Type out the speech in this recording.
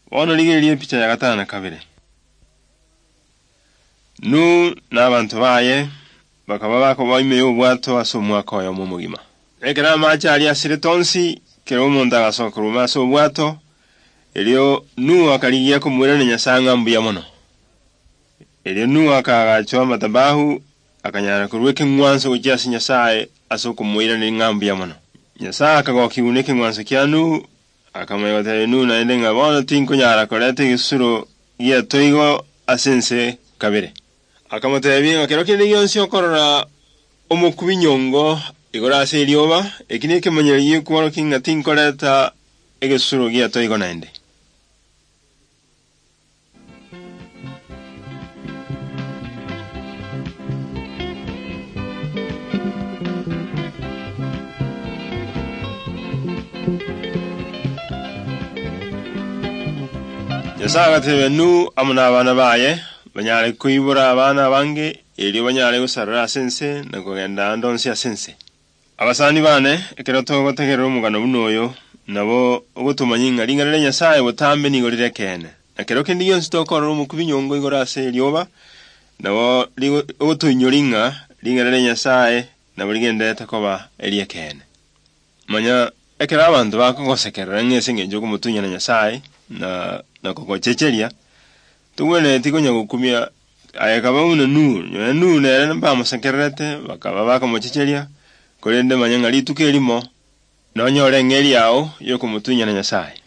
Ono ligeriye picha ya gatana kabire. Nu n'abantu baye bakaba bakobaime obwato asomwaka oyo mu mugima. Ekera macha ali asire tonsi kero omuntu agasokoruma so obwato elio nu akaligia kumwira ne Nyasanga mbuya mono. Elio nu akagachwa matabahu akanyara kurweke ngwanso ujasi Nyasaye asokumwira ne ngambuya mono. Nyasaye akagokiuneke ngwanso kyanu akamayotele nu na ende ngabona tinko nyara kolete gisuro ya toigo asense kabire. Akamotebinga kero kindi yonsi okorora omukubinyongo igora ase elioba ekineke manyeriye kworo kinga tinkoleta egesuro ya toigo na ende. Nyasaga tebenu amuna abana baye banyale kuibura abana bange eli banyale gusarura sense nakogenda ndonsi asense abasani bane ekero togotegera omugano bunoyo nabo ogutumanyinga lingalele Nyasaye botambe nigolire kene nakero kindi yonsi tokorora omukubinyongo igora ase elioba nabo ogutunyolinga lingalele Nyasaye nabo ligende takoba elie kene manya ekero abantu bakogosekera ngese ngenjo kumutunya na Nyasaye na kokochechelia tuwene tikonya gukumia ayakaba una nu nere mba musekerete bakaba bakamochechelia kolende manyanga lituke elimo nonyole ngeli yao yo kumutunya na Nyasaye.